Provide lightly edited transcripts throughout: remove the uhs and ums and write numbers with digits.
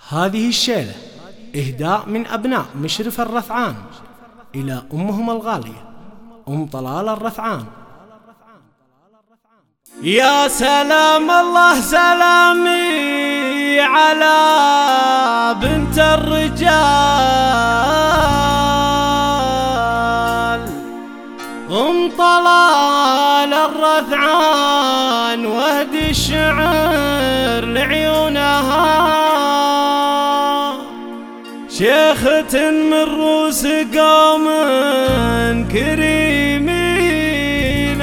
هذه الشيلة إهداء من أبناء مشرف الرثعان إلى أمهم الغالية أم طلال الرثعان. يا سلام الله سلامي على بنت الرجال أم طلال الرثعان، واهدي الشعر لعيونها شيخة من رؤوس قوم كريمين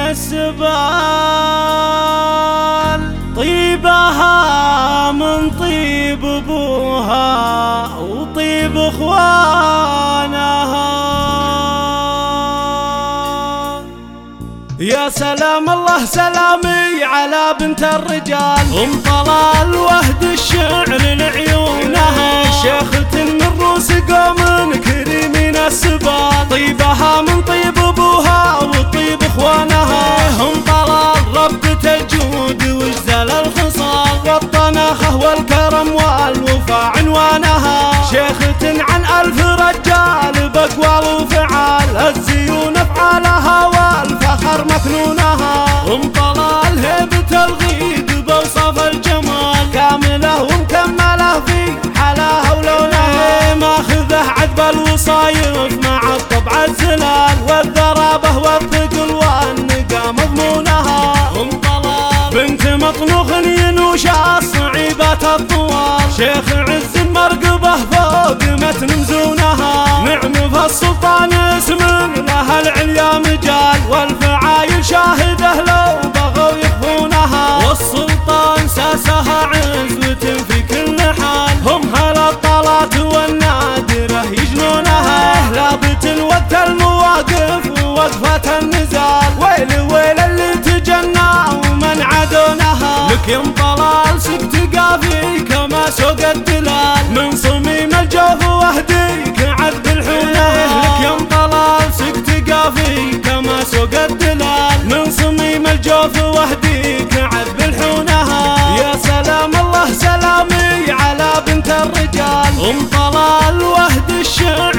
السبال، طيبها من طيب ابوها وطيب اخوانها. يا سلام الله سلامي على بنت الرجال أم طلال، واهد الشعر لعيونها شيخة من رؤوس قوم كريمين السبال، طيبها من طيب ابوها وطيب اخوانها. أم طلال ربة الجود واجزل الخصال والطناخة والكرم والوفاء عنوانها، شيخة عن 1000 رجال بأقوال وفعال، الزيون افعالها والفخر مكنونها. أم طلال هيبة الغيد بوصف الجمال، كاملة ومكملة في حلاها ولونها، ماخذه عذب الوصايف مع الطبع الزلال والذرابة والثقل والنقا مضمونها. أم طلال بنت مطنوخ ينوش الصعيبات الطوال، شيخ عز مرقبه فوق متن مزونها، نعم فالسلطان اسم لها العليا مجال، والفعايل شاهده لو بغوا يخفونها، والسلطان ساسها عزوة في كل حال، هم هلا الطلات والنادرة يجنونها، لابت وقت المواقف ووقفة النزال، ويل ويل اللي تجنى ومن عدونها. لك يا ام طلال سكت قافي كما سوق الدلال، من صميم الجوف واهديك عذب الحونه. لك يا ام طلال سكت قافي كما سوق الدلال، من صميم الجوف واهديك عذب الحونها. يا سلام الله سلامي على بنت الرجال أم طلال، واهد الشعر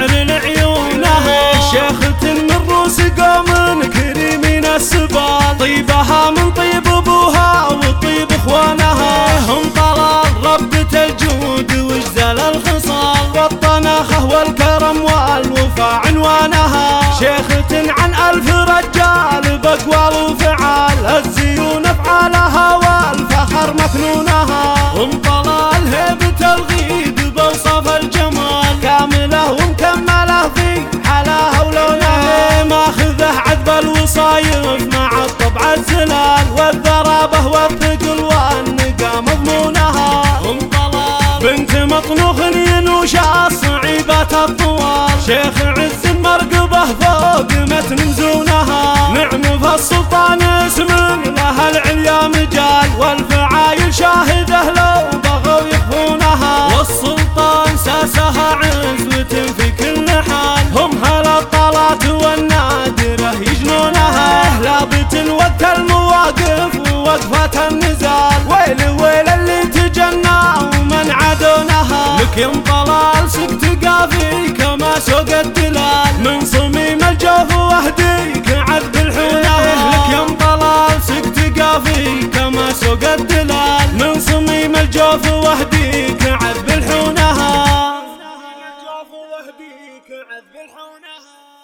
لعيونها شيخة من رؤوس قوم كريمين السبال، طيبها من طيب ابوها وطيب اخوانها. أم طلال ربة الجود واجزل الخصال والطناخة والكرم والوفاء عنوانها، شيخة عن 1000 رجال بأقوال وفعال، الزيون افعالها والفخر مكنونها. أم طلال هيبة الغيد بوصف الجمال، كاملة ومكملة في حلاها ولونها، ماخذه عذب الوصايف مع الطبع الزلال والذرابة والثقل والنقا مضمونها. أم طلال بنت مطنوخ ينوش الصعيبات الطوال، شيخ عز مرقبه فوق متن مزونها، نعم فالسلطان اسم لها العليا مجال، والفعايل شاهده لو بغوا يخفونها، والسلطان ساسها عزوة في كل حال، هم هلا الطلات والنادرة يجنونها، لابت وقت المواقف ووقفة النزال، ويل ويل اللي تجنى ومن عدونها. لك يا ام طلال سكت قافي كما سوق الدلال، من صميم الجوف واهديك عذب الحونه. لك يا ام طلال سكت قافي كما سوق الدلال، من صميم الجوف واهديك عذب الحونها.